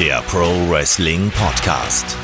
der Pro Wrestling Podcast.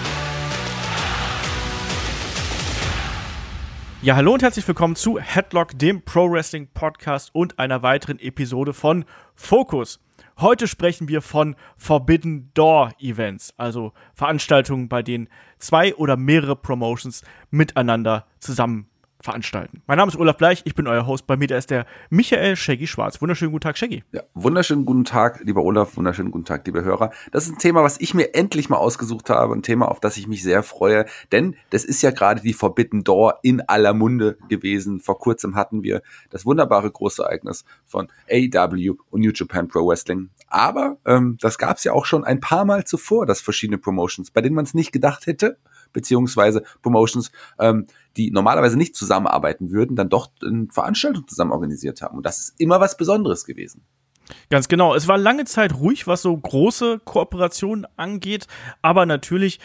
Ja, hallo und herzlich willkommen zu Headlock, dem Pro Wrestling Podcast und einer weiteren Episode von Focus. Heute sprechen wir von Forbidden Door Events, also Veranstaltungen, bei denen zwei oder mehrere Promotions miteinander zusammen veranstalten. Mein Name ist Olaf Bleich, ich bin euer Host. Bei mir da ist der Michael Shaggy Schwarz. Wunderschönen guten Tag, Shaggy. Ja, wunderschönen guten Tag, lieber Olaf, wunderschönen guten Tag, liebe Hörer. Das ist ein Thema, was ich mir endlich mal ausgesucht habe, ein Thema, auf das ich mich sehr freue, denn das ist ja gerade die Forbidden Door in aller Munde gewesen. Vor kurzem hatten wir das wunderbare große Ereignis von AEW und New Japan Pro Wrestling. Aber das gab es ja auch schon ein paar Mal zuvor, dass verschiedene Promotions, bei denen man es nicht gedacht hätte, beziehungsweise Promotions, die normalerweise nicht zusammenarbeiten würden, dann doch eine Veranstaltung zusammen organisiert haben. Und das ist immer was Besonderes gewesen. Ganz genau. Es war lange Zeit ruhig, was so große Kooperationen angeht, aber natürlich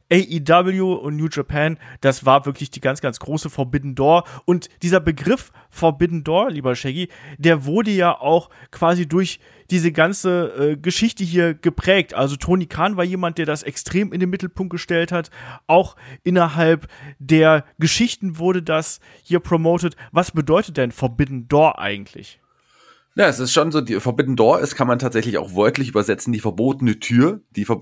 AEW und New Japan, das war wirklich die ganz, ganz große Forbidden Door. Und dieser Begriff Forbidden Door, lieber Shaggy, der wurde ja auch quasi durch diese ganze Geschichte hier geprägt. Also Tony Khan war jemand, der das extrem in den Mittelpunkt gestellt hat. Auch innerhalb der Geschichten wurde das hier promoted. Was bedeutet denn Forbidden Door eigentlich? Ja, es ist schon so, die Forbidden Door ist, kann man tatsächlich auch wörtlich übersetzen, die verbotene Tür,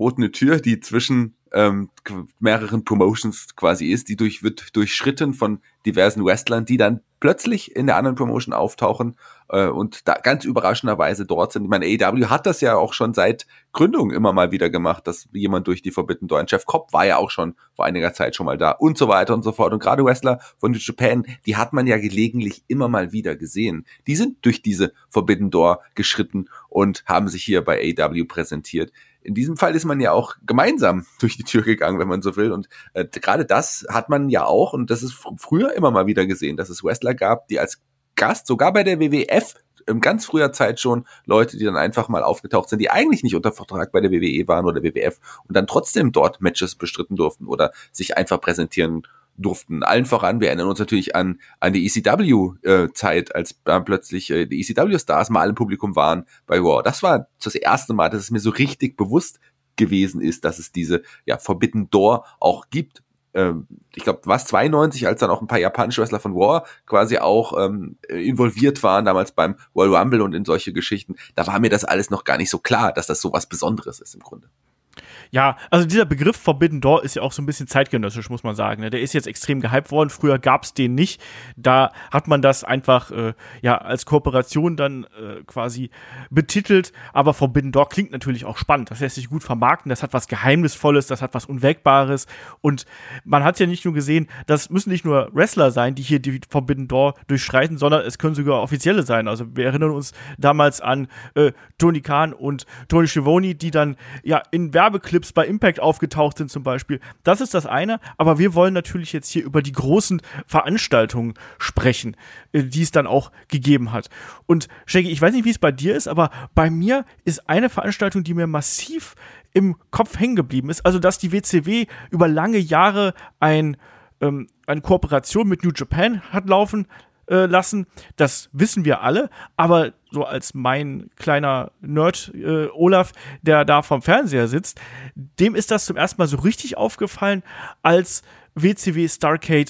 die zwischen mehreren Promotions quasi ist, die wird durchschritten von diversen Wrestlern, die dann plötzlich in der anderen Promotion auftauchen und da ganz überraschenderweise dort sind. Ich meine, AEW hat das ja auch schon seit Gründung immer mal wieder gemacht, dass jemand durch die Forbidden Door, Jeff Cobb war ja auch schon vor einiger Zeit schon mal da und so weiter und so fort. Und gerade Wrestler von New Japan, die hat man ja gelegentlich immer mal wieder gesehen. Die sind durch diese Forbidden Door geschritten und haben sich hier bei AEW präsentiert. In diesem Fall ist man ja auch gemeinsam durch die Tür gegangen, wenn man so will. Und gerade das hat man ja auch, und das ist früher immer mal wieder gesehen, dass es Wrestler gab, die als Gast, sogar bei der WWF, in ganz früher Zeit schon, Leute, die dann einfach mal aufgetaucht sind, die eigentlich nicht unter Vertrag bei der WWE waren oder WWF und dann trotzdem dort Matches bestritten durften oder sich einfach präsentieren durften. Allen voran, wir erinnern uns natürlich an die ECW-Zeit, als plötzlich die ECW-Stars mal im Publikum waren bei Raw. Das war das erste Mal, dass es mir so richtig bewusst gewesen ist, dass es diese Forbidden Door auch gibt. Ich glaube, was 92, als dann auch ein paar japanische Wrestler von Raw quasi auch involviert waren, damals beim Royal Rumble und in solche Geschichten, da war mir das alles noch gar nicht so klar, dass das so was Besonderes ist im Grunde. Ja, also dieser Begriff Forbidden Door ist ja auch so ein bisschen zeitgenössisch, muss man sagen. Der ist jetzt extrem gehypt worden. Früher gab's den nicht. Da hat man das einfach als Kooperation dann quasi betitelt. Aber Forbidden Door klingt natürlich auch spannend. Das lässt sich gut vermarkten. Das hat was Geheimnisvolles, das hat was Unwägbares. Und man hat ja nicht nur gesehen, das müssen nicht nur Wrestler sein, die hier die Forbidden Door durchschreiten, sondern es können sogar Offizielle sein. Also wir erinnern uns damals an Tony Khan und Tony Schiavone, die dann in Werbeclips bei Impact aufgetaucht sind zum Beispiel. Das ist das eine, aber wir wollen natürlich jetzt hier über die großen Veranstaltungen sprechen, die es dann auch gegeben hat. Und Shaggy, ich weiß nicht, wie es bei dir ist, aber bei mir ist eine Veranstaltung, die mir massiv im Kopf hängen geblieben ist, also dass die WCW über lange Jahre eine Kooperation mit New Japan hat laufen lassen, das wissen wir alle, aber so als mein kleiner Nerd Olaf, der da vorm Fernseher sitzt, dem ist das zum ersten Mal so richtig aufgefallen, als WCW Starrcade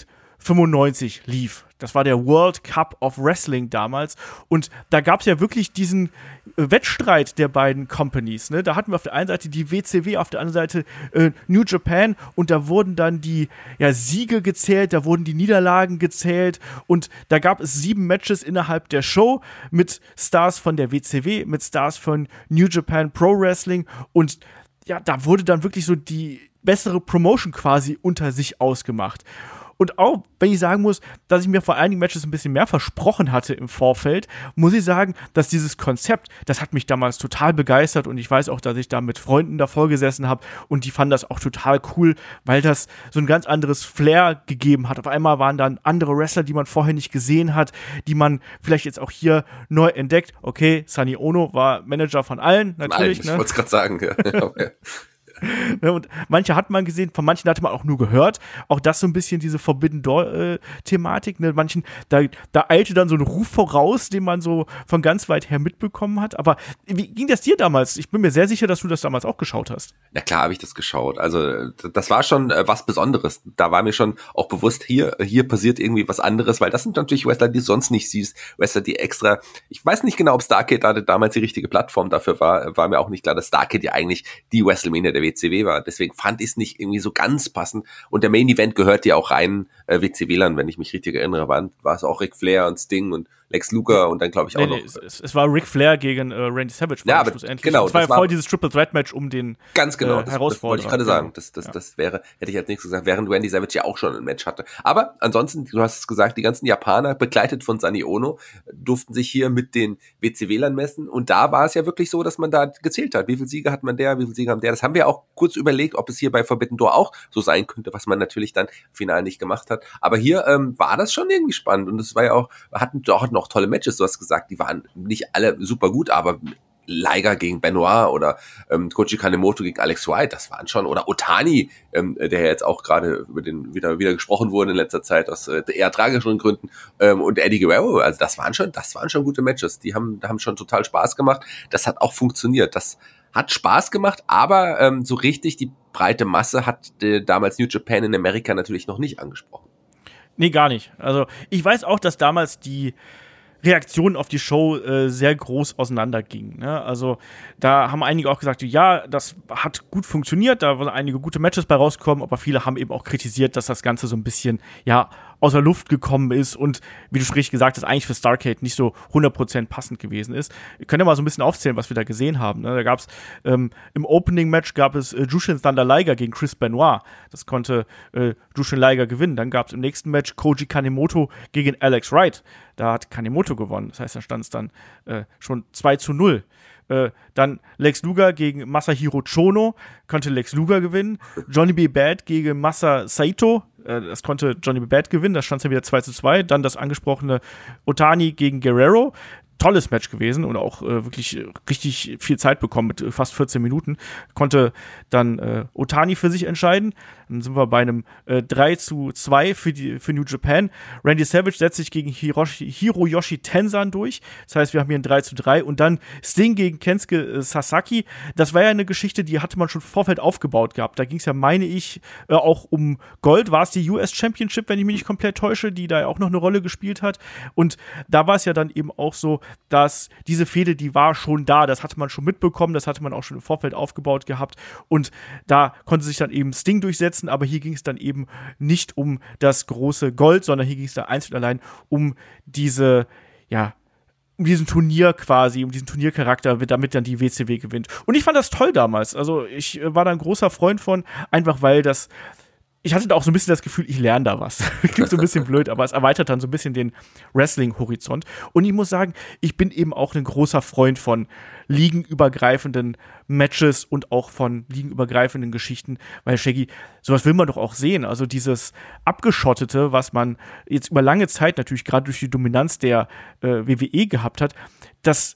95 lief. Das war der World Cup of Wrestling damals. Und da gab es ja wirklich diesen Wettstreit der beiden Companies. Ne? Da hatten wir auf der einen Seite die WCW, auf der anderen Seite New Japan. Und da wurden dann die Siege gezählt, da wurden die Niederlagen gezählt. Und da gab es 7 Matches innerhalb der Show mit Stars von der WCW, mit Stars von New Japan Pro Wrestling. Und da wurde dann wirklich so die bessere Promotion quasi unter sich ausgemacht. Und auch, wenn ich sagen muss, dass ich mir vor einigen Matches ein bisschen mehr versprochen hatte im Vorfeld, muss ich sagen, dass dieses Konzept, das hat mich damals total begeistert und ich weiß auch, dass ich da mit Freunden davor gesessen habe und die fanden das auch total cool, weil das so ein ganz anderes Flair gegeben hat. Auf einmal waren dann andere Wrestler, die man vorher nicht gesehen hat, die man vielleicht jetzt auch hier neu entdeckt. Okay, Sonny Ono war Manager von allen, natürlich. Ich wollte es gerade sagen. Ne, und manche hat man gesehen, von manchen hatte man auch nur gehört. Auch das so ein bisschen diese Forbidden Door-Thematik. Ne? Manchen, da eilte dann so ein Ruf voraus, den man so von ganz weit her mitbekommen hat. Aber wie ging das dir damals? Ich bin mir sehr sicher, dass du das damals auch geschaut hast. Na klar habe ich das geschaut. Also das war schon was Besonderes. Da war mir schon auch bewusst, hier passiert irgendwie was anderes, weil das sind natürlich Wrestler, die du sonst nicht siehst. Wrestler, die extra, ich weiß nicht genau, ob Starrcade damals die richtige Plattform dafür war mir auch nicht klar, dass Starrcade ja eigentlich die WrestleMania der WCW war. Deswegen fand ich es nicht irgendwie so ganz passend. Und der Main Event gehört ja auch rein WCW-Lern, wenn ich mich richtig erinnere. War es auch Ric Flair und Sting und Lex Luger und dann glaube ich auch noch. Es war Ric Flair gegen Randy Savage. Ja, aber schlussendlich. genau. Das war ja voll dieses Triple Threat Match um den ganz genau, Herausforderer. Das wollte ich gerade sagen. Das wäre, hätte ich als nächstes gesagt, während Randy Savage ja auch schon ein Match hatte. Aber ansonsten, du hast es gesagt, die ganzen Japaner, begleitet von Sonny Ono, durften sich hier mit den WCW-Lern messen. Und da war es ja wirklich so, dass man da gezählt hat. Wie viele Siege hat man der, wie viele Siege haben der? Das haben wir auch kurz überlegt, ob es hier bei Forbidden Door auch so sein könnte, was man natürlich dann final nicht gemacht hat. Aber hier war das schon irgendwie spannend. Und es war ja auch, hatten auch tolle Matches. Du hast gesagt, die waren nicht alle super gut, aber Liger gegen Benoit oder Koji Kanemoto gegen Alex White, das waren schon, oder Otani, der jetzt auch gerade über den wieder gesprochen wurde in letzter Zeit aus eher tragischeren Gründen, und Eddie Guerrero, also das waren schon gute Matches, die haben schon total Spaß gemacht, das hat auch funktioniert, das hat Spaß gemacht, aber so richtig die breite Masse hat damals New Japan in Amerika natürlich noch nicht angesprochen. Nee, gar nicht. Also ich weiß auch, dass damals die Reaktionen auf die Show sehr groß auseinandergingen. Ne? Also da haben einige auch gesagt, ja, das hat gut funktioniert, da waren einige gute Matches bei rausgekommen, aber viele haben eben auch kritisiert, dass das Ganze so ein bisschen, ja, aus der Luft gekommen ist und, wie du schon richtig gesagt hast, eigentlich für Starrcade nicht so 100% passend gewesen ist. Wir können ja mal so ein bisschen aufzählen, was wir da gesehen haben. Ne? Da gab es im Opening-Match gab es Jushin Thunder Liger gegen Chris Benoit. Das konnte Jushin Liger gewinnen. Dann gab es im nächsten Match Koji Kanemoto gegen Alex Wright. Da hat Kanemoto gewonnen. Das heißt, da stand es dann schon 2-0. Dann Lex Luger gegen Masahiro Chono, konnte Lex Luger gewinnen. Johnny B. Bad gegen Masa Saito, das konnte Johnny B. Bad gewinnen, da stand es ja wieder 2-2. Dann das angesprochene Otani gegen Guerrero. Tolles Match gewesen und auch wirklich richtig viel Zeit bekommen mit fast 14 Minuten. Konnte dann Otani für sich entscheiden. Dann sind wir bei einem 3-2 für New Japan. Randy Savage setzt sich gegen Hiroyoshi Tenzan durch. Das heißt, wir haben hier ein 3-3 und dann Sting gegen Kensuke Sasaki. Das war ja eine Geschichte, die hatte man schon im Vorfeld aufgebaut gehabt. Da ging es ja, meine ich, auch um Gold. War es die US Championship, wenn ich mich nicht komplett täusche, die da ja auch noch eine Rolle gespielt hat. Und da war es ja dann eben auch so, dass diese Fehde, die war schon da, das hatte man schon mitbekommen, das hatte man auch schon im Vorfeld aufgebaut gehabt und da konnte sich dann eben Sting durchsetzen, aber hier ging es dann eben nicht um das große Gold, sondern hier ging es da einzig und allein um diese, ja, um diesen Turnier quasi, um diesen Turniercharakter, damit dann die WCW gewinnt. Und ich fand das toll damals, also ich war da ein großer Freund von, einfach weil das, ich hatte da auch so ein bisschen das Gefühl, ich lerne da was. Klingt so ein bisschen blöd, aber es erweitert dann so ein bisschen den Wrestling-Horizont. Und ich muss sagen, ich bin eben auch ein großer Freund von ligenübergreifenden Matches und auch von ligenübergreifenden Geschichten, weil Shaggy, sowas will man doch auch sehen. Also dieses Abgeschottete, was man jetzt über lange Zeit natürlich gerade durch die Dominanz der WWE gehabt hat, das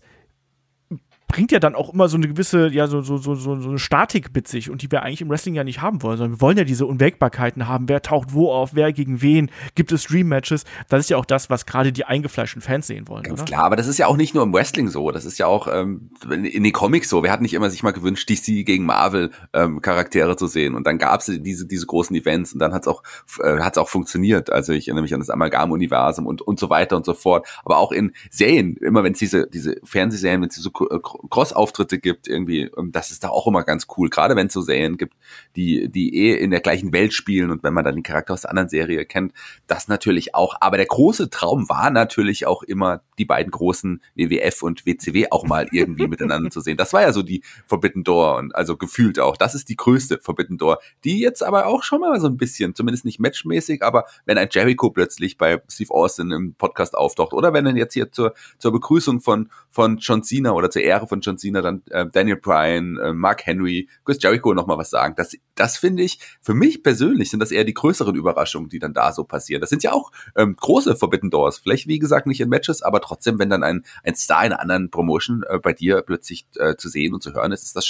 bringt ja dann auch immer so eine gewisse, ja, so eine Statik mit sich und die wir eigentlich im Wrestling ja nicht haben wollen, sondern wir wollen ja diese Unwägbarkeiten haben, wer taucht wo auf, wer gegen wen, gibt es Dream-Matches, das ist ja auch das, was gerade die eingefleischten Fans sehen wollen, ganz oder? Klar, aber das ist ja auch nicht nur im Wrestling so, das ist ja auch in den Comics so, wer hat nicht immer sich mal gewünscht, DC gegen Marvel Charaktere zu sehen und dann gab es diese großen Events und dann hat's auch funktioniert, also ich erinnere mich an das Amalgam-Universum und so weiter und so fort, aber auch in Serien, immer wenn es diese Fernsehserien, wenn es so Cross-Auftritte gibt irgendwie, das ist da auch immer ganz cool, gerade wenn es so Serien gibt, die in der gleichen Welt spielen und wenn man dann den Charakter aus der anderen Serie kennt, das natürlich auch, aber der große Traum war natürlich auch immer, die beiden großen WWF und WCW auch mal irgendwie miteinander zu sehen. Das war ja so die Forbidden Door und also gefühlt auch, das ist die größte Forbidden Door, die jetzt aber auch schon mal so ein bisschen, zumindest nicht matchmäßig, aber wenn ein Jericho plötzlich bei Steve Austin im Podcast auftaucht oder wenn er jetzt hier zur Begrüßung von John Cena oder zur Ehre von John Cena dann Daniel Bryan, Mark Henry, Chris Jericho nochmal was sagen. Das finde ich, für mich persönlich sind das eher die größeren Überraschungen, die dann da so passieren. Das sind ja auch große Forbidden Doors. Vielleicht, wie gesagt, nicht in Matches, aber trotzdem, wenn dann ein Star in einer anderen Promotion bei dir plötzlich zu sehen und zu hören ist, ist das schon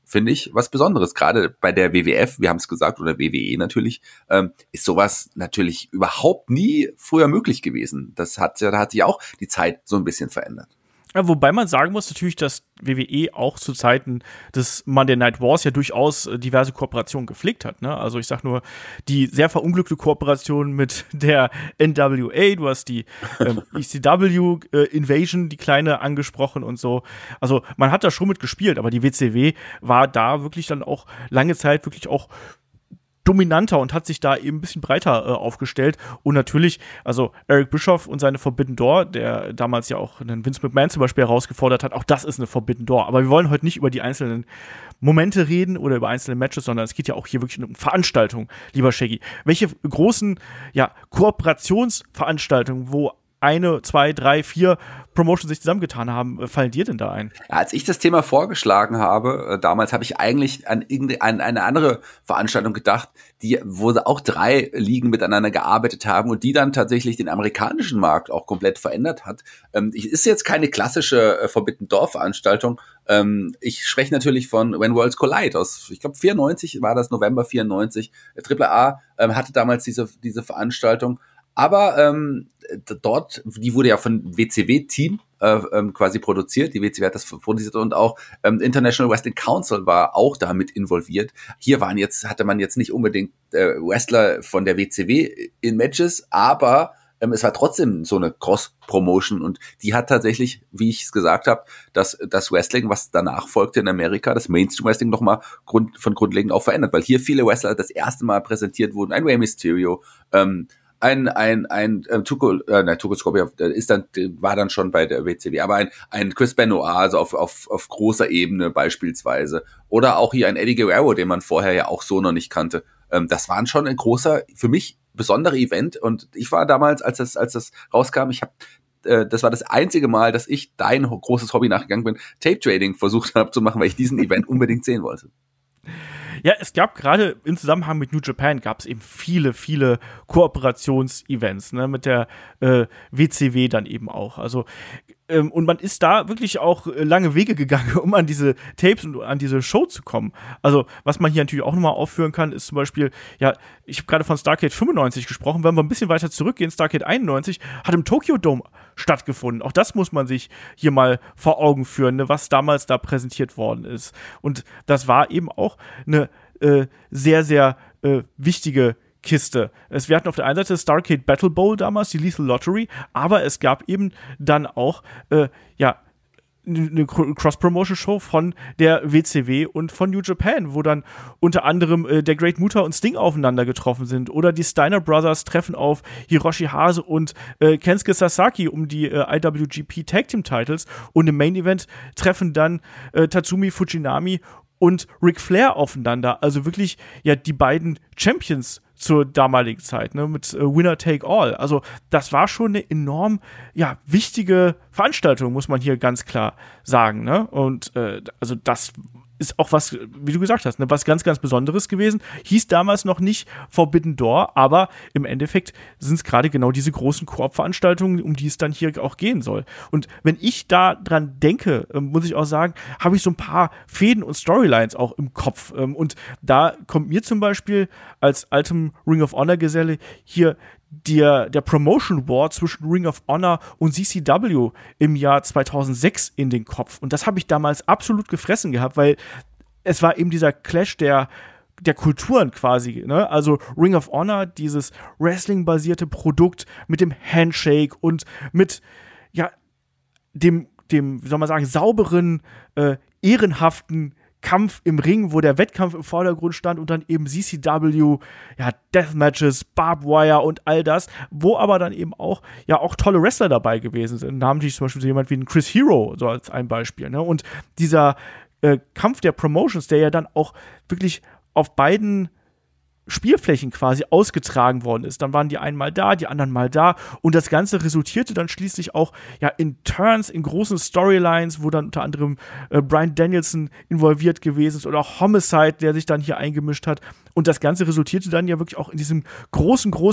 finde ich, was Besonderes. Gerade bei der WWF, wir haben es gesagt, oder WWE natürlich, ist sowas natürlich überhaupt nie früher möglich gewesen. Da hat sich auch die Zeit so ein bisschen verändert. Ja, wobei man sagen muss natürlich, dass WWE auch zu Zeiten des Monday Night Wars ja durchaus diverse Kooperationen gepflegt hat. Ne? Also ich sag nur, die sehr verunglückte Kooperation mit der NWA, du hast die ECW Invasion, die kleine, angesprochen und so. Also man hat da schon mitgespielt, aber die WCW war da wirklich dann auch lange Zeit wirklich auch dominanter und hat sich da eben ein bisschen breiter aufgestellt. Und natürlich, also Eric Bischoff und seine Forbidden Door, der damals ja auch einen Vince McMahon zum Beispiel herausgefordert hat, auch das ist eine Forbidden Door. Aber wir wollen heute nicht über die einzelnen Momente reden oder über einzelne Matches, sondern es geht ja auch hier wirklich um Veranstaltungen, lieber Shaggy. Welche großen, Kooperationsveranstaltungen, wo 1, 2, 3, 4 Promotions sich zusammengetan haben, fallen dir denn da ein? Ja, als ich das Thema vorgeschlagen habe, damals habe ich eigentlich an eine andere Veranstaltung gedacht, wo auch 3 Ligen miteinander gearbeitet haben und die dann tatsächlich den amerikanischen Markt auch komplett verändert hat. Ist jetzt keine klassische Forbidden Door Veranstaltung. Ich spreche natürlich von When Worlds Collide aus, ich glaube 94 war das, November 94. AAA hatte damals diese Veranstaltung. Aber dort, die wurde ja von WCW-Team quasi produziert. Die WCW hat das produziert und auch International Wrestling Council war auch damit involviert. Hier hatte man jetzt nicht unbedingt Wrestler von der WCW in Matches, aber es war trotzdem so eine Cross-Promotion und die hat tatsächlich, wie ich es gesagt habe, das Wrestling, was danach folgte in Amerika, das Mainstream-Wrestling nochmal von grundlegend auch verändert, weil hier viele Wrestler das erste Mal präsentiert wurden. Ein Rey Mysterio, Tuco Scorpio war dann schon bei der WCW, aber ein Chris Benoit, also auf großer Ebene beispielsweise. Oder auch hier ein Eddie Guerrero, den man vorher ja auch so noch nicht kannte. Das waren schon ein großer, für mich besonderer Event. Und ich war damals, als das rauskam, das war das einzige Mal, dass ich dein großes Hobby nachgegangen bin, Tape Trading versucht habe zu machen, weil ich diesen Event unbedingt sehen wollte. Ja, es gab gerade im Zusammenhang mit New Japan gab es eben viele, viele Kooperationsevents, ne, mit der WCW dann eben auch. Also und man ist da wirklich auch lange Wege gegangen, um an diese Tapes und an diese Show zu kommen. Also, was man hier natürlich auch nochmal aufführen kann, ist zum Beispiel, ja, ich habe gerade von Starrcade 95 gesprochen, wenn wir ein bisschen weiter zurückgehen, Starrcade 91 hat im Tokyo Dome stattgefunden. Auch das muss man sich hier mal vor Augen führen, ne, was damals da präsentiert worden ist. Und das war eben auch eine sehr, sehr wichtige Kiste. Wir hatten auf der einen Seite Starrcade Battle Bowl damals, die Lethal Lottery, aber es gab eben dann auch eine Cross-Promotion-Show von der WCW und von New Japan, wo dann unter anderem der Great Muta und Sting aufeinander getroffen sind oder die Steiner Brothers treffen auf Hiroshi Hase und Kensuke Sasaki um die IWGP Tag Team Titles und im Main Event treffen dann Tatsumi Fujinami und Ric Flair aufeinander. Also wirklich, ja, die beiden Champions zur damaligen Zeit, ne, mit Winner Take All. Also das war schon eine enorm, ja, wichtige Veranstaltung, muss man hier ganz klar sagen, ne? Und also das ist auch was, wie du gesagt hast, ne, was ganz, ganz Besonderes gewesen. Hieß damals noch nicht Forbidden Door, aber im Endeffekt sind es gerade genau diese großen Koop-Veranstaltungen, um die es dann hier auch gehen soll. Und wenn ich da dran denke, muss ich auch sagen, habe ich so ein paar Fäden und Storylines auch im Kopf. Und da kommt mir zum Beispiel als altem Ring of Honor-Geselle hier der Promotion War zwischen Ring of Honor und CCW im Jahr 2006 in den Kopf. Und das habe ich damals absolut gefressen gehabt, weil es war eben dieser Clash der Kulturen quasi, ne? Also Ring of Honor, dieses Wrestling-basierte Produkt mit dem Handshake und mit, ja, dem, wie soll man sagen, sauberen, ehrenhaften Kampf im Ring, wo der Wettkampf im Vordergrund stand und dann eben CCW, ja, Deathmatches, Barbed Wire und all das, wo aber dann eben auch tolle Wrestler dabei gewesen sind. Namentlich zum Beispiel so jemand wie ein Chris Hero, so als ein Beispiel, ne? Und dieser Kampf der Promotions, der ja dann auch wirklich auf beiden Spielflächen quasi ausgetragen worden ist. Dann waren die einen mal da, die anderen mal da und das Ganze resultierte dann schließlich auch ja in Turns, in großen Storylines, wo dann unter anderem Bryan Danielson involviert gewesen ist oder auch Homicide, der sich dann hier eingemischt hat und das Ganze resultierte dann ja wirklich auch in diesem großen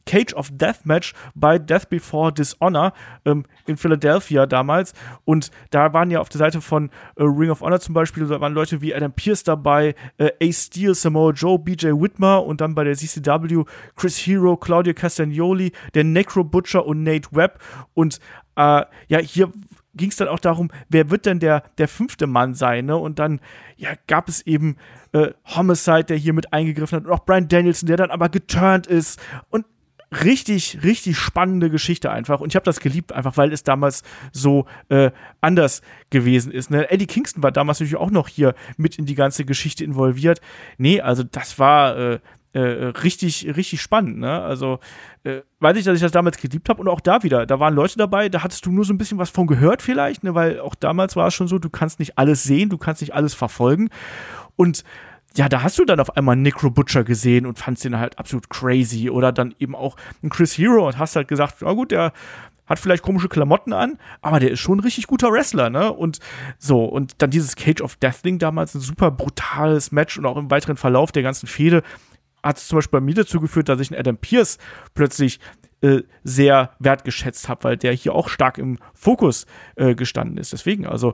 Cage of Death Match bei Death Before Dishonor in Philadelphia damals. Und da waren ja auf der Seite von Ring of Honor zum Beispiel, da waren Leute wie Adam Pearce dabei, Ace Steel, Samoa Joe, BJ Whitmer und dann bei der CCW Chris Hero, Claudio Castagnoli, der Necro Butcher und Nate Webb. Und hier ging es dann auch darum, wer wird denn der 5. Mann sein, ne? Und dann gab es eben Homicide, der hier mit eingegriffen hat, und auch Bryan Danielson, der dann aber geturnt ist. Und richtig, richtig spannende Geschichte einfach. Und ich habe das geliebt, einfach weil es damals so anders gewesen ist. Ne? Eddie Kingston war damals natürlich auch noch hier mit in die ganze Geschichte involviert. Nee, also das war richtig, richtig spannend. Ne? Also weiß ich, dass ich das damals geliebt habe. Und auch da wieder, da waren Leute dabei, da hattest du nur so ein bisschen was von gehört vielleicht, ne? Weil auch damals war es schon so, du kannst nicht alles sehen, du kannst nicht alles verfolgen. Und ja, da hast du dann auf einmal einen Necro Butcher gesehen und fandst den halt absolut crazy. Oder dann eben auch einen Chris Hero und hast halt gesagt, na gut, der hat vielleicht komische Klamotten an, aber der ist schon ein richtig guter Wrestler, ne? Und so, und dann dieses Cage of Death Ding damals, ein super brutales Match und auch im weiteren Verlauf der ganzen Fehde hat es zum Beispiel bei mir dazu geführt, dass ich einen Adam Pearce plötzlich sehr wertgeschätzt habe, weil der hier auch stark im Fokus gestanden ist. Deswegen, also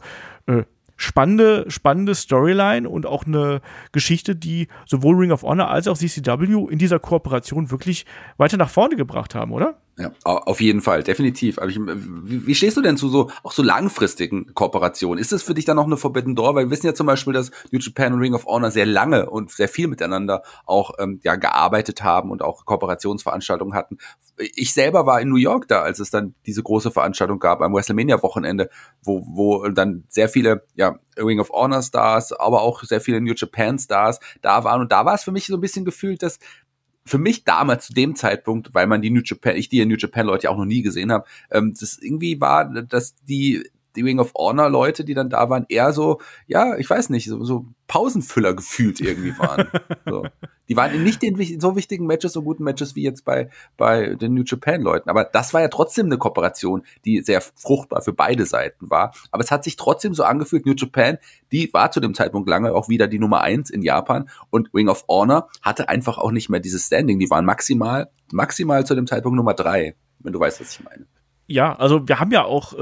spannende Storyline und auch eine Geschichte, die sowohl Ring of Honor als auch CCW in dieser Kooperation wirklich weiter nach vorne gebracht haben, oder? Ja, auf jeden Fall, definitiv. Aber wie stehst du denn zu so langfristigen Kooperationen? Ist das für dich dann noch eine Forbidden Door? Weil wir wissen ja zum Beispiel, dass New Japan und Ring of Honor sehr lange und sehr viel miteinander auch gearbeitet haben und auch Kooperationsveranstaltungen hatten. Ich selber war in New York da, als es dann diese große Veranstaltung gab am WrestleMania-Wochenende, wo dann sehr viele Ring of Honor Stars, aber auch sehr viele New Japan Stars da waren. Und da war es für mich so ein bisschen gefühlt, dass für mich damals zu dem Zeitpunkt, weil man die New Japan Leute ja auch noch nie gesehen habe, das irgendwie war, dass die Ring of Honor Leute, die dann da waren, eher so, ich weiß nicht, so Pausenfüller gefühlt irgendwie waren. So. Die waren nicht in so wichtigen Matches, so guten Matches wie jetzt bei den New Japan Leuten. Aber das war ja trotzdem eine Kooperation, die sehr fruchtbar für beide Seiten war. Aber es hat sich trotzdem so angefühlt, New Japan, die war zu dem Zeitpunkt lange auch wieder die Nummer 1 in Japan und Ring of Honor hatte einfach auch nicht mehr dieses Standing. Die waren maximal zu dem Zeitpunkt Nummer 3, wenn du weißt, was ich meine. Ja, also wir haben ja auch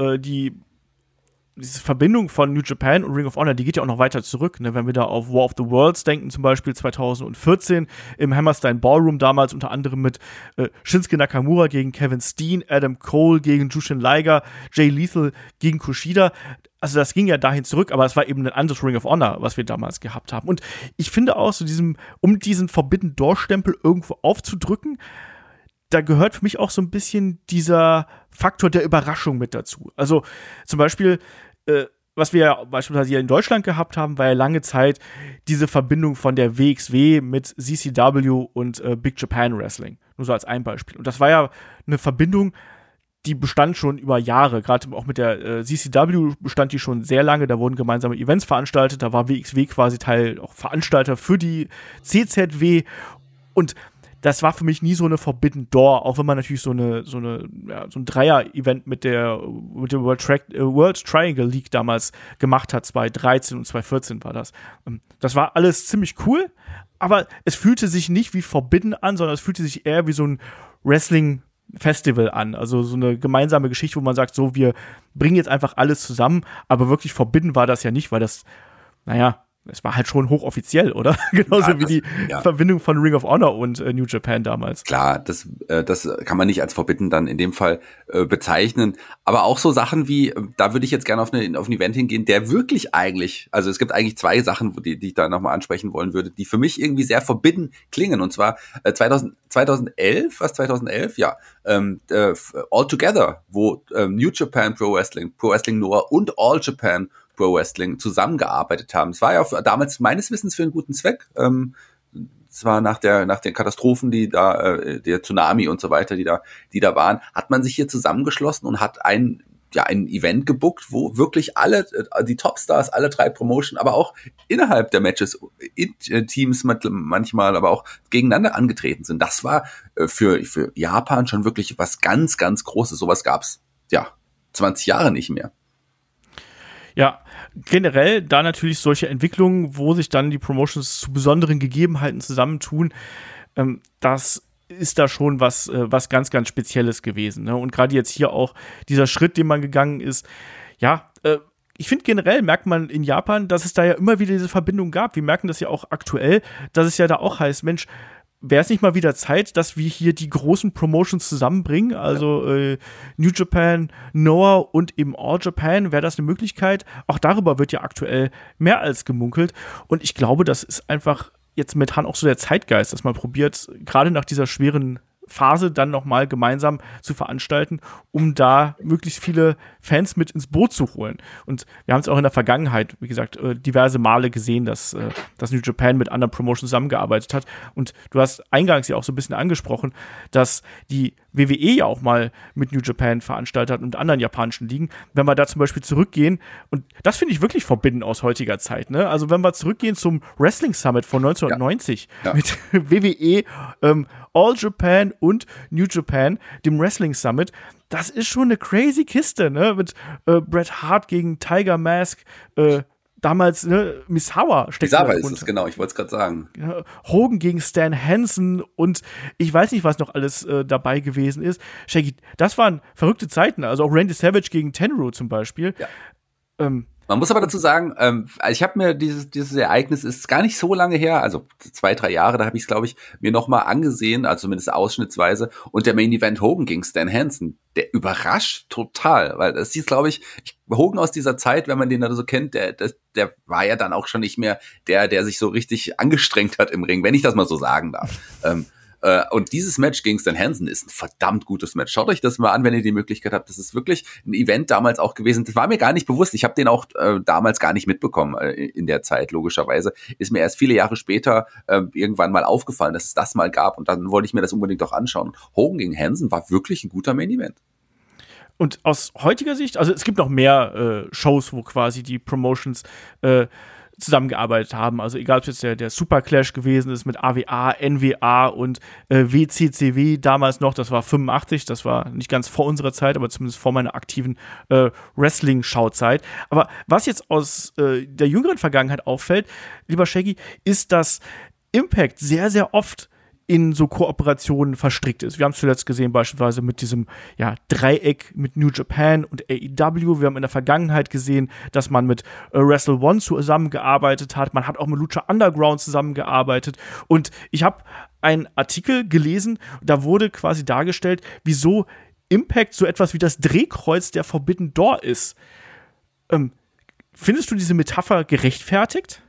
diese Verbindung von New Japan und Ring of Honor, die geht ja auch noch weiter zurück, ne? Wenn wir da auf War of the Worlds denken, zum Beispiel 2014 im Hammerstein Ballroom, damals unter anderem mit Shinsuke Nakamura gegen Kevin Steen, Adam Cole gegen Jushin Liger, Jay Lethal gegen Kushida. Also das ging ja dahin zurück, aber es war eben ein anderes Ring of Honor, was wir damals gehabt haben. Und ich finde auch, so um diesen Forbidden Door-Stempel irgendwo aufzudrücken, da gehört für mich auch so ein bisschen dieser Faktor der Überraschung mit dazu. Also zum Beispiel, was wir ja beispielsweise hier in Deutschland gehabt haben, war ja lange Zeit diese Verbindung von der WXW mit CCW und Big Japan Wrestling. Nur so als ein Beispiel. Und das war ja eine Verbindung, die bestand schon über Jahre. Gerade auch mit der CCW bestand die schon sehr lange. Da wurden gemeinsame Events veranstaltet. Da war WXW quasi auch Veranstalter für die CZW. Und das war für mich nie so eine Forbidden Door, auch wenn man natürlich so ein Dreier-Event mit der World Triangle League damals gemacht hat, 2013 und 2014 war das. Das war alles ziemlich cool, aber es fühlte sich nicht wie Forbidden an, sondern es fühlte sich eher wie so ein Wrestling-Festival an. Also so eine gemeinsame Geschichte, wo man sagt, so, wir bringen jetzt einfach alles zusammen, aber wirklich Forbidden war das ja nicht, weil das, es war halt schon hochoffiziell, oder? Genauso wie die Verbindung von Ring of Honor und New Japan damals. Klar, das kann man nicht als Forbidden dann in dem Fall bezeichnen. Aber auch so Sachen wie, da würde ich jetzt gerne auf ein Event hingehen, der wirklich also es gibt eigentlich zwei Sachen, die ich da nochmal ansprechen wollen würde, die für mich irgendwie sehr Forbidden klingen. Und zwar 2011, All Together, wo New Japan Pro Wrestling Noah und All Japan Pro Wrestling zusammengearbeitet haben. Es war ja damals meines Wissens für einen guten Zweck. Es war nach den Katastrophen, die da, der Tsunami und so weiter, die da waren, hat man sich hier zusammengeschlossen und hat ein Event gebuckt, wo wirklich alle, die Topstars, alle 3 Promotion, aber auch innerhalb der Matches, Teams manchmal, aber auch gegeneinander angetreten sind. Das war für Japan schon wirklich was ganz, ganz Großes. Sowas gab's 20 Jahre nicht mehr. Ja, generell da natürlich solche Entwicklungen, wo sich dann die Promotions zu besonderen Gegebenheiten zusammentun, das ist da schon was ganz, ganz Spezielles gewesen. Ne? Und gerade jetzt hier auch dieser Schritt, den man gegangen ist, ja, ich finde generell merkt man in Japan, dass es da ja immer wieder diese Verbindung gab. Wir merken das ja auch aktuell, dass es ja da auch heißt, Mensch, wäre es nicht mal wieder Zeit, dass wir hier die großen Promotions zusammenbringen? Also New Japan, Noah und eben All Japan, wäre das eine Möglichkeit? Auch darüber wird ja aktuell mehr als gemunkelt. Und ich glaube, das ist einfach jetzt momentan auch so der Zeitgeist, dass man probiert, gerade nach dieser schweren Phase dann nochmal gemeinsam zu veranstalten, um da möglichst viele Fans mit ins Boot zu holen. Und wir haben es auch in der Vergangenheit, wie gesagt, diverse Male gesehen, dass New Japan mit anderen Promotions zusammengearbeitet hat. Und du hast eingangs ja auch so ein bisschen angesprochen, dass die WWE ja auch mal mit New Japan veranstaltet hat und anderen japanischen Ligen. Wenn wir da zum Beispiel zurückgehen, und das finde ich wirklich verbinden aus heutiger Zeit, ne? Also wenn wir zurückgehen zum Wrestling Summit von 1990 mit WWE, All Japan und New Japan, dem Wrestling Summit, das ist schon eine crazy Kiste, ne? Mit Bret Hart gegen Tiger Mask, damals, ne, Misawa steckt Misawa ist es, genau, ich wollte es gerade sagen. Hogan gegen Stan Hansen und ich weiß nicht, was noch alles dabei gewesen ist. Shaggy, das waren verrückte Zeiten, also auch Randy Savage gegen Tenryu zum Beispiel. Ja. Man muss aber dazu sagen, also ich habe mir dieses Ereignis ist gar nicht so lange her, also 2-3 Jahre, da habe ich es, glaube ich, mir nochmal angesehen, also zumindest ausschnittsweise. Und der Main Event Hogan gegen Stan Hansen, der überrascht total, weil das ist, glaube ich, Hogan aus dieser Zeit, wenn man den da so kennt, der war ja dann auch schon nicht mehr der sich so richtig angestrengt hat im Ring, wenn ich das mal so sagen darf. Und dieses Match gegen Stan Hansen ist ein verdammt gutes Match. Schaut euch das mal an, wenn ihr die Möglichkeit habt. Das ist wirklich ein Event damals auch gewesen. Das war mir gar nicht bewusst. Ich habe den auch damals gar nicht mitbekommen in der Zeit, logischerweise. Ist mir erst viele Jahre später irgendwann mal aufgefallen, dass es das mal gab. Und dann wollte ich mir das unbedingt auch anschauen. Hogan gegen Hansen war wirklich ein guter Main Event. Und aus heutiger Sicht, also es gibt noch mehr Shows, wo quasi die Promotions zusammengearbeitet haben. Also egal, ob es jetzt der Super Clash gewesen ist mit AWA, NWA und WCCW damals noch, das war 85, das war nicht ganz vor unserer Zeit, aber zumindest vor meiner aktiven Wrestling-Schauzeit. Aber was jetzt aus der jüngeren Vergangenheit auffällt, lieber Shaggy, ist, dass Impact sehr, sehr oft in so Kooperationen verstrickt ist. Wir haben es zuletzt gesehen beispielsweise mit diesem Dreieck mit New Japan und AEW. Wir haben in der Vergangenheit gesehen, dass man mit Wrestle One zusammengearbeitet hat. Man hat auch mit Lucha Underground zusammengearbeitet. Und ich habe einen Artikel gelesen, da wurde quasi dargestellt, wieso Impact so etwas wie das Drehkreuz der Forbidden Door ist. Findest du diese Metapher gerechtfertigt?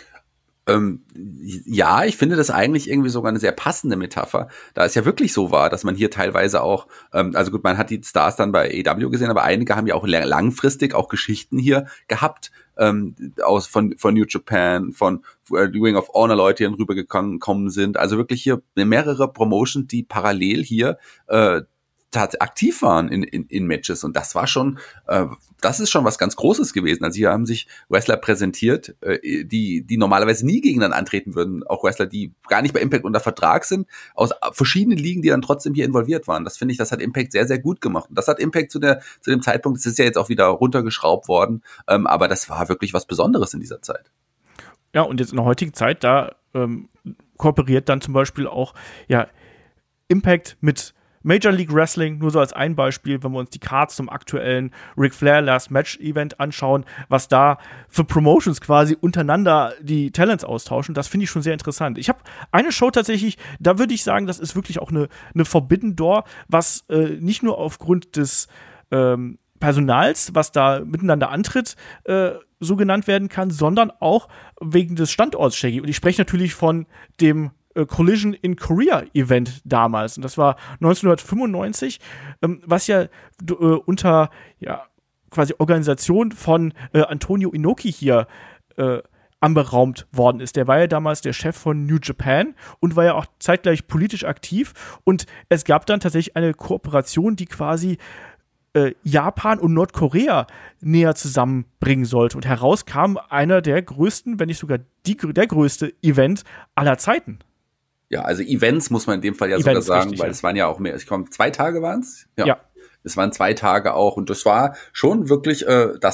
Ja, ich finde das eigentlich irgendwie sogar eine sehr passende Metapher, da es ja wirklich so war, dass man hier teilweise auch, also gut, man hat die Stars dann bei AEW gesehen, aber einige haben ja auch langfristig auch Geschichten hier gehabt, von New Japan, von Ring of Honor Leute, die dann rübergekommen sind, also wirklich hier mehrere Promotions, die parallel hier aktiv waren in Matches, und das war schon, das ist schon was ganz Großes gewesen. Also hier haben sich Wrestler präsentiert, die normalerweise nie gegeneinander antreten würden, auch Wrestler, die gar nicht bei Impact unter Vertrag sind, aus verschiedenen Ligen, die dann trotzdem hier involviert waren. Das finde ich, das hat Impact sehr, sehr gut gemacht. Und das hat Impact zu dem Zeitpunkt, das ist ja jetzt auch wieder runtergeschraubt worden, aber das war wirklich was Besonderes in dieser Zeit. Ja, und jetzt in der heutigen Zeit, da kooperiert dann zum Beispiel auch Impact mit Major League Wrestling, nur so als ein Beispiel, wenn wir uns die Cards zum aktuellen Ric Flair Last Match Event anschauen, was da für Promotions quasi untereinander die Talents austauschen, das finde ich schon sehr interessant. Ich habe eine Show tatsächlich, da würde ich sagen, das ist wirklich auch eine Forbidden Door, was nicht nur aufgrund des Personals, was da miteinander antritt, so genannt werden kann, sondern auch wegen des Standorts, Shaggy. Und ich spreche natürlich von dem Collision in Korea Event damals. Und das war 1995, was unter quasi Organisation von Antonio Inoki hier anberaumt worden ist. Der war ja damals der Chef von New Japan und war ja auch zeitgleich politisch aktiv. Und es gab dann tatsächlich eine Kooperation, die quasi Japan und Nordkorea näher zusammenbringen sollte. Und heraus kam einer der größten, wenn nicht sogar der größte Event aller Zeiten. Ja, also Events muss man in dem Fall sogar sagen, richtig, weil es waren ja auch mehr, 2 Tage waren es? Ja. Es waren 2 Tage auch, und das war schon wirklich, das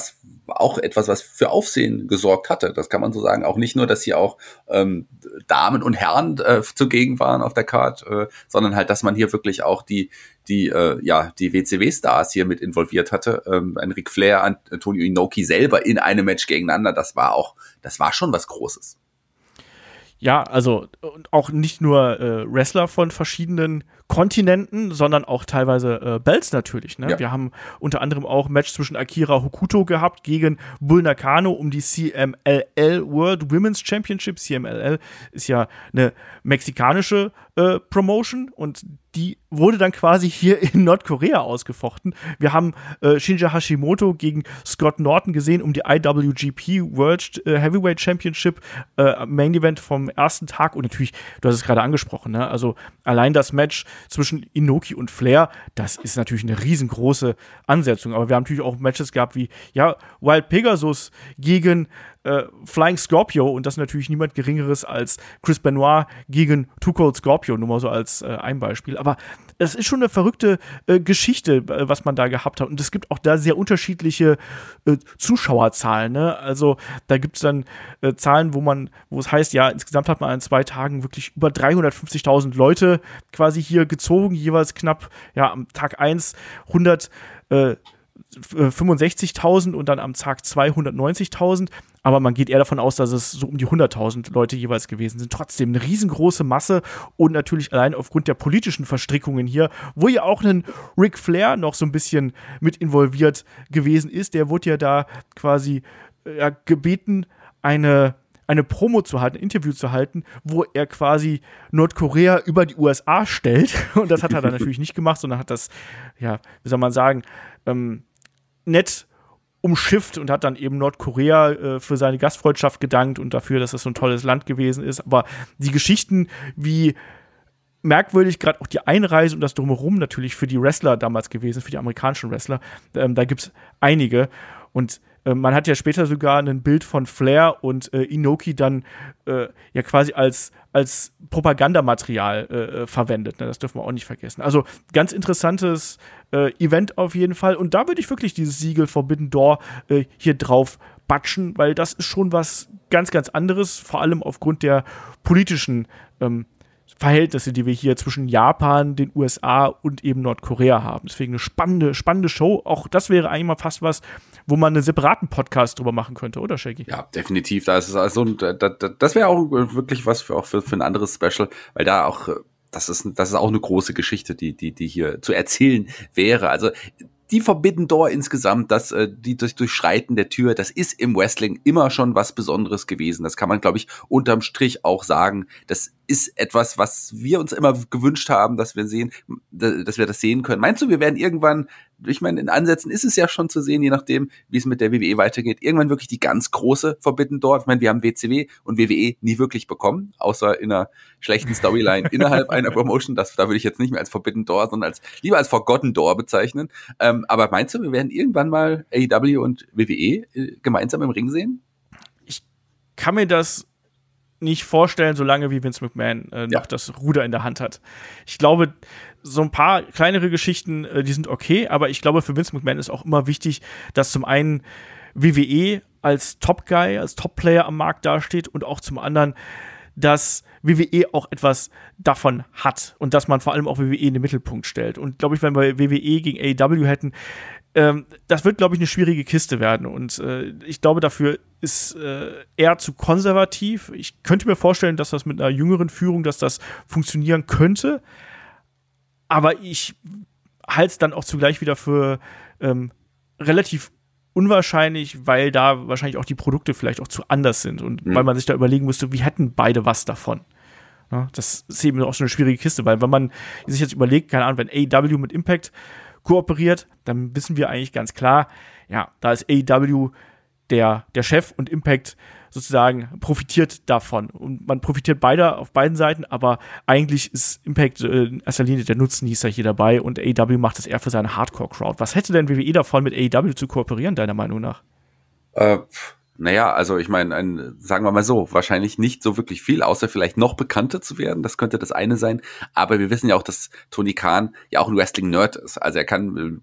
auch etwas, was für Aufsehen gesorgt hatte. Das kann man so sagen. Auch nicht nur, dass hier auch Damen und Herren zugegen waren auf der Card, sondern halt, dass man hier wirklich auch die WCW-Stars hier mit involviert hatte. Ein Ric Flair, Antonio Inoki selber in einem Match gegeneinander. Das war schon was Großes. Ja, also auch nicht nur Wrestler von verschiedenen Kontinenten, sondern auch teilweise Belts natürlich. Ne? Ja. Wir haben unter anderem auch ein Match zwischen Akira Hokuto gehabt gegen Bull Nakano um die CMLL World Women's Championship. CMLL ist ja eine mexikanische Promotion und die wurde dann quasi hier in Nordkorea ausgefochten. Wir haben Shinja Hashimoto gegen Scott Norton gesehen um die IWGP World Heavyweight Championship Main Event vom ersten Tag. Und natürlich, du hast es gerade angesprochen, ne? Also allein das Match zwischen Inoki und Flair, das ist natürlich eine riesengroße Ansetzung. Aber wir haben natürlich auch Matches gehabt wie Wild Pegasus gegen Flying Scorpio und das natürlich niemand Geringeres als Chris Benoit gegen Too Cold Scorpio, nur mal so als ein Beispiel. Aber es ist schon eine verrückte Geschichte, was man da gehabt hat. Und es gibt auch da sehr unterschiedliche Zuschauerzahlen. Ne? Also da gibt es dann Zahlen, wo es heißt, ja, insgesamt hat man an 2 Tagen wirklich über 350.000 Leute quasi hier gezogen, jeweils knapp, am Tag 1 165.000 und dann am Tag 2 190.000. Aber man geht eher davon aus, dass es so um die 100.000 Leute jeweils gewesen sind. Trotzdem eine riesengroße Masse und natürlich allein aufgrund der politischen Verstrickungen hier, wo ja auch ein Ric Flair noch so ein bisschen mit involviert gewesen ist. Der wurde ja da quasi gebeten, eine Promo zu halten, ein Interview zu halten, wo er quasi Nordkorea über die USA stellt. Und das hat er dann natürlich nicht gemacht, sondern hat das, wie soll man sagen, nett umschifft und hat dann eben Nordkorea für seine Gastfreundschaft gedankt und dafür, dass das so ein tolles Land gewesen ist. Aber die Geschichten, wie merkwürdig gerade auch die Einreise und das Drumherum natürlich für die Wrestler damals gewesen, für die amerikanischen Wrestler, da gibt es einige. Und man hat ja später sogar ein Bild von Flair und Inoki dann quasi als Propagandamaterial verwendet. Ne? Das dürfen wir auch nicht vergessen. Also ganz interessantes Event auf jeden Fall. Und da würde ich wirklich dieses Siegel Forbidden Door hier drauf batschen, weil das ist schon was ganz, ganz anderes, vor allem aufgrund der politischen Verhältnisse, die wir hier zwischen Japan, den USA und eben Nordkorea haben. Deswegen eine spannende Show. Auch das wäre eigentlich mal fast was, wo man einen separaten Podcast drüber machen könnte, oder Shaggy? Ja, definitiv. Das wäre auch wirklich was für ein anderes Special, weil da auch, das ist auch eine große Geschichte, die hier zu erzählen wäre. Also die Forbidden Door insgesamt, die Durchschreiten der Tür, das ist im Wrestling immer schon was Besonderes gewesen. Das kann man, glaube ich, unterm Strich auch sagen. Das ist etwas, was wir uns immer gewünscht haben, dass wir das sehen können. Meinst du, wir werden irgendwann, ich meine, in Ansätzen ist es ja schon zu sehen, je nachdem, wie es mit der WWE weitergeht, irgendwann wirklich die ganz große Forbidden Door. Ich meine, wir haben WCW und WWE nie wirklich bekommen, außer in einer schlechten Storyline innerhalb einer Promotion. Da würde ich jetzt nicht mehr als Forbidden Door, sondern lieber als Forgotten Door bezeichnen. Aber meinst du, wir werden irgendwann mal AEW und WWE gemeinsam im Ring sehen? Ich kann mir das nicht vorstellen, solange wie Vince McMahon noch das Ruder in der Hand hat. Ich glaube, so ein paar kleinere Geschichten, die sind okay, aber ich glaube, für Vince McMahon ist auch immer wichtig, dass zum einen WWE als Top-Guy, als Top-Player am Markt dasteht und auch zum anderen, dass WWE auch etwas davon hat und dass man vor allem auch WWE in den Mittelpunkt stellt. Und glaube ich, wenn wir WWE gegen AEW hätten, das wird, glaube ich, eine schwierige Kiste werden. Und ich glaube, dafür ist eher zu konservativ. Ich könnte mir vorstellen, dass das mit einer jüngeren Führung, dass das funktionieren könnte. Aber ich halte es dann auch zugleich wieder für relativ unwahrscheinlich, weil da wahrscheinlich auch die Produkte vielleicht auch zu anders sind und weil man sich da überlegen müsste, wie hätten beide was davon. Ja, das ist eben auch so eine schwierige Kiste, weil wenn man sich jetzt überlegt, keine Ahnung, wenn AEW mit Impact kooperiert, dann wissen wir eigentlich ganz klar, ja, da ist AEW der Chef und Impact sozusagen profitiert davon. Und man profitiert auf beiden Seiten, aber eigentlich ist Impact in erster Linie der Nutznießer hier dabei und AEW macht das eher für seine Hardcore-Crowd. Was hätte denn WWE davon, mit AEW zu kooperieren, deiner Meinung nach? Naja, also ich meine, sagen wir mal so, wahrscheinlich nicht so wirklich viel, außer vielleicht noch bekannter zu werden. Das könnte das eine sein. Aber wir wissen ja auch, dass Tony Khan ja auch ein Wrestling-Nerd ist. Also er kann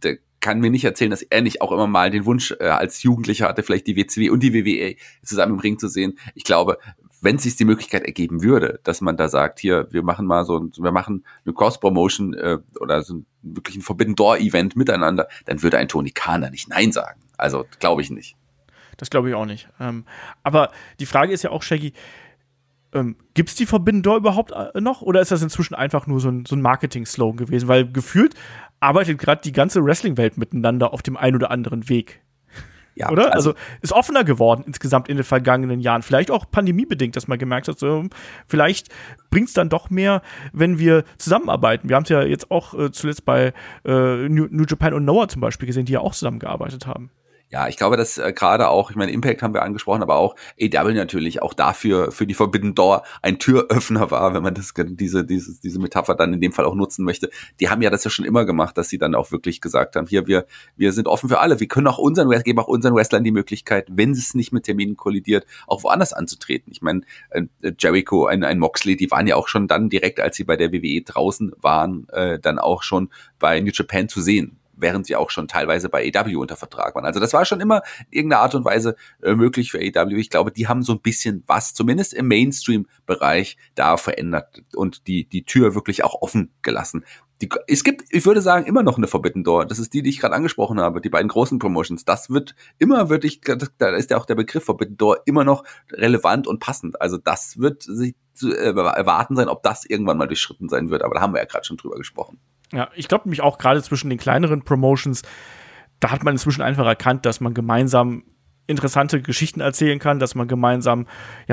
kann mir nicht erzählen, dass er nicht auch immer mal den Wunsch als Jugendlicher hatte, vielleicht die WCW und die WWE zusammen im Ring zu sehen. Ich glaube, wenn es sich die Möglichkeit ergeben würde, dass man da sagt, hier, wir machen eine Cross-Promotion oder so wirklich ein Forbidden Door-Event miteinander, dann würde ein Tony Khan da nicht Nein sagen. Also, glaube ich nicht. Das glaube ich auch nicht. Aber die Frage ist ja auch, Shaggy, gibt es die Forbidden Door überhaupt noch? Oder ist das inzwischen einfach nur so ein Marketing-Slogan gewesen? Weil gefühlt arbeitet gerade die ganze Wrestling-Welt miteinander auf dem einen oder anderen Weg. Ja, oder? Also ist offener geworden insgesamt in den vergangenen Jahren. Vielleicht auch pandemiebedingt, dass man gemerkt hat, so, vielleicht bringt es dann doch mehr, wenn wir zusammenarbeiten. Wir haben es ja jetzt auch zuletzt bei New Japan und Noah zum Beispiel gesehen, die ja auch zusammengearbeitet haben. Ja, ich glaube, dass gerade auch, ich meine, Impact haben wir angesprochen, aber auch AEW natürlich auch dafür, für die Forbidden Door ein Türöffner war, wenn man diese Metapher dann in dem Fall auch nutzen möchte. Die haben ja das ja schon immer gemacht, dass sie dann auch wirklich gesagt haben, hier, wir sind offen für alle. Wir können auch geben auch unseren Wrestlern die Möglichkeit, wenn es nicht mit Terminen kollidiert, auch woanders anzutreten. Ich meine, Jericho, ein Moxley, die waren ja auch schon dann direkt, als sie bei der WWE draußen waren, dann auch schon bei New Japan zu sehen, während sie auch schon teilweise bei AEW unter Vertrag waren. Also das war schon immer in irgendeiner Art und Weise möglich für AEW. Ich glaube, die haben so ein bisschen was, zumindest im Mainstream-Bereich, da verändert und die Tür wirklich auch offen gelassen. Es gibt, ich würde sagen, immer noch eine Forbidden Door. Das ist die ich gerade angesprochen habe, die beiden großen Promotions. Das wird immer da ist ja auch der Begriff Forbidden Door immer noch relevant und passend. Also das wird sich zu erwarten sein, ob das irgendwann mal durchschritten sein wird. Aber da haben wir ja gerade schon drüber gesprochen. Ja, ich glaube nämlich auch gerade zwischen den kleineren Promotions, da hat man inzwischen einfach erkannt, dass man gemeinsam interessante Geschichten erzählen kann, dass man gemeinsam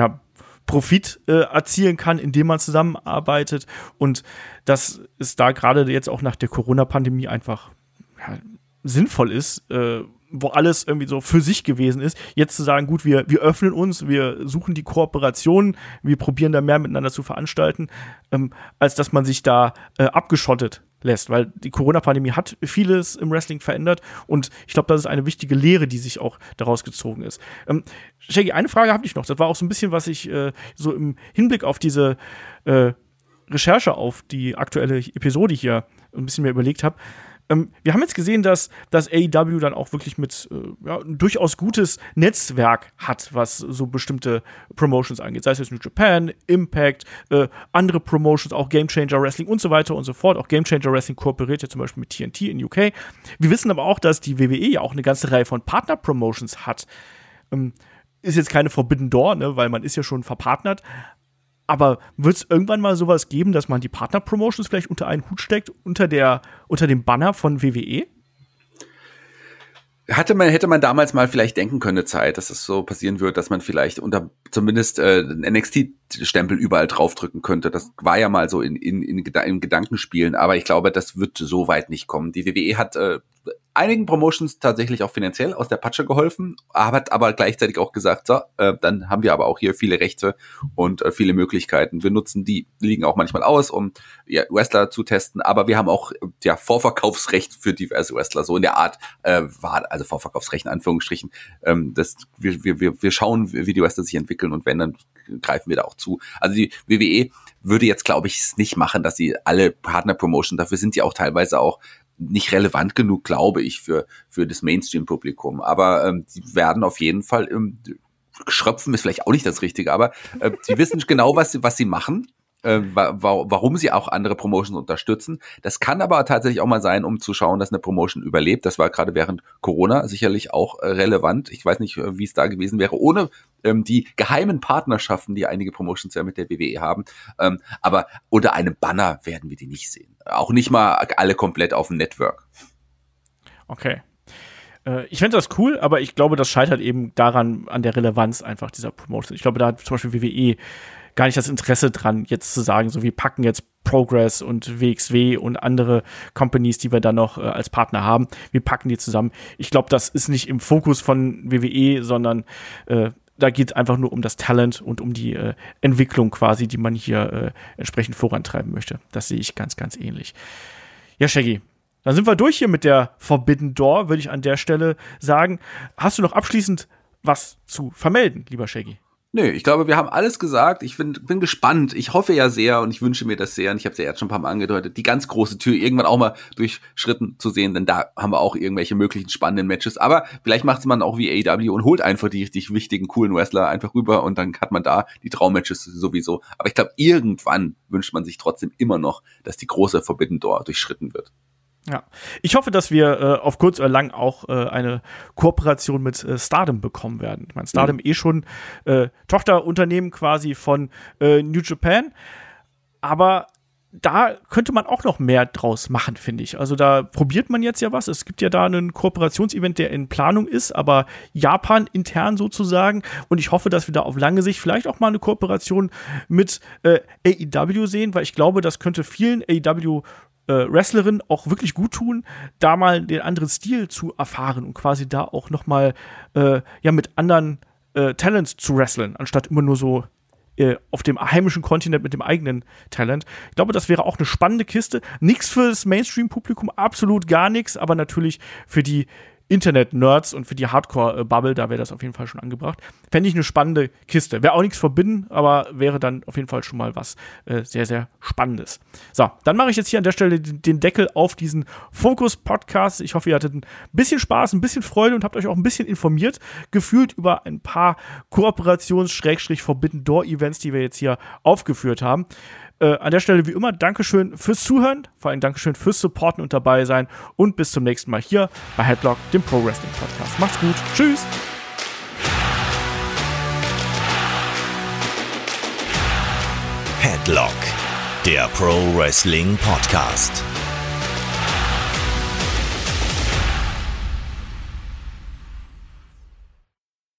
Profit erzielen kann, indem man zusammenarbeitet, und dass es da gerade jetzt auch nach der Corona-Pandemie einfach sinnvoll ist, wo alles irgendwie so für sich gewesen ist, jetzt zu sagen, gut, wir öffnen uns, wir suchen die Kooperation, wir probieren da mehr miteinander zu veranstalten, als dass man sich da abgeschottet lässt, weil die Corona-Pandemie hat vieles im Wrestling verändert, und ich glaube, das ist eine wichtige Lehre, die sich auch daraus gezogen ist. Shaggy, eine Frage habe ich noch, das war auch so ein bisschen, was ich so im Hinblick auf diese Recherche auf die aktuelle Episode hier ein bisschen mehr überlegt habe. Wir haben jetzt gesehen, dass AEW dann auch wirklich mit ein durchaus gutes Netzwerk hat, was so bestimmte Promotions angeht. Sei es jetzt New Japan, Impact, andere Promotions, auch Game Changer Wrestling und so weiter und so fort. Auch Game Changer Wrestling kooperiert ja zum Beispiel mit TNT in UK. Wir wissen aber auch, dass die WWE ja auch eine ganze Reihe von Partner-Promotions hat. Ist jetzt keine Forbidden Door, ne, weil man ist ja schon verpartnert. Aber wird es irgendwann mal sowas geben, dass man die Partner-Promotions vielleicht unter einen Hut steckt, unter dem Banner von WWE? Hätte man damals mal vielleicht denken können, eine Zeit, dass es so passieren wird, dass man vielleicht unter zumindest einen NXT-Stempel überall draufdrücken könnte. Das war ja mal so in Gedankenspielen, aber ich glaube, das wird so weit nicht kommen. Die WWE hat einigen Promotions tatsächlich auch finanziell aus der Patsche geholfen, hat aber gleichzeitig auch gesagt, so, dann haben wir aber auch hier viele Rechte und viele Möglichkeiten. Wir nutzen die, liegen auch manchmal aus, um Wrestler zu testen, aber wir haben auch Vorverkaufsrecht für diverse Wrestler. So in der Art war, also Vorverkaufsrecht in Anführungsstrichen. Wir schauen, wie die Wrestler sich entwickeln, und wenn, dann greifen wir da auch zu. Also die WWE würde jetzt, glaube ich, es nicht machen, dass sie alle Partner-Promotion, dafür sind die auch teilweise auch nicht relevant genug, glaube ich, für das Mainstream-Publikum. Aber die werden auf jeden Fall schröpfen, ist vielleicht auch nicht das Richtige, aber sie wissen genau, was sie machen, warum sie auch andere Promotions unterstützen. Das kann aber tatsächlich auch mal sein, um zu schauen, dass eine Promotion überlebt. Das war gerade während Corona sicherlich auch relevant. Ich weiß nicht, wie es da gewesen wäre, ohne die geheimen Partnerschaften, die einige Promotions ja mit der WWE haben. Aber unter einem Banner werden wir die nicht sehen. Auch nicht mal alle komplett auf dem Network. Okay. Ich fände das cool, aber ich glaube, das scheitert eben an der Relevanz einfach dieser Promotion. Ich glaube, da hat zum Beispiel WWE gar nicht das Interesse dran, jetzt zu sagen, so, wir packen jetzt Progress und WXW und andere Companies, die wir da noch als Partner haben, wir packen die zusammen. Ich glaube, das ist nicht im Fokus von WWE, sondern da geht es einfach nur um das Talent und um die Entwicklung quasi, die man hier entsprechend vorantreiben möchte. Das sehe ich ganz, ganz ähnlich. Ja, Shaggy, dann sind wir durch hier mit der Forbidden Door, würde ich an der Stelle sagen. Hast du noch abschließend was zu vermelden, lieber Shaggy? Nö, ich glaube, wir haben alles gesagt. Ich bin gespannt. Ich hoffe ja sehr und ich wünsche mir das sehr. Und ich habe es ja jetzt schon ein paar Mal angedeutet, die ganz große Tür irgendwann auch mal durchschritten zu sehen, denn da haben wir auch irgendwelche möglichen spannenden Matches. Aber vielleicht macht man auch wie AEW und holt einfach die richtig wichtigen, coolen Wrestler einfach rüber und dann hat man da die Traummatches sowieso. Aber ich glaube, irgendwann wünscht man sich trotzdem immer noch, dass die große Forbidden Door durchschritten wird. Ja, ich hoffe, dass wir auf kurz oder lang auch eine Kooperation mit Stardom bekommen werden. Ich meine, Stardom schon Tochterunternehmen quasi von New Japan, aber da könnte man auch noch mehr draus machen, finde ich. Also da probiert man jetzt ja was. Es gibt ja da einen Kooperationsevent, der in Planung ist, aber Japan intern sozusagen. Und ich hoffe, dass wir da auf lange Sicht vielleicht auch mal eine Kooperation mit AEW sehen, weil ich glaube, das könnte vielen AEW Wrestlerin auch wirklich gut tun, da mal den anderen Stil zu erfahren und quasi da auch noch mal mit anderen Talents zu wresteln, anstatt immer nur so auf dem heimischen Kontinent mit dem eigenen Talent. Ich glaube, das wäre auch eine spannende Kiste. Nichts für das Mainstream-Publikum, absolut gar nichts, aber natürlich für die Internet-Nerds und für die Hardcore-Bubble, da wäre das auf jeden Fall schon angebracht. Fände ich eine spannende Kiste. Wäre auch nichts verbinden, aber wäre dann auf jeden Fall schon mal was sehr, sehr Spannendes. So, dann mache ich jetzt hier an der Stelle den Deckel auf diesen Fokus-Podcast. Ich hoffe, ihr hattet ein bisschen Spaß, ein bisschen Freude und habt euch auch ein bisschen informiert gefühlt über ein paar Kooperations-Forbidden Door-Events, die wir jetzt hier aufgeführt haben. An der Stelle wie immer Dankeschön fürs Zuhören, vor allem Dankeschön fürs Supporten und dabei sein und bis zum nächsten Mal hier bei Headlock, dem Pro Wrestling Podcast. Macht's gut, tschüss! Headlock, der Pro Wrestling Podcast.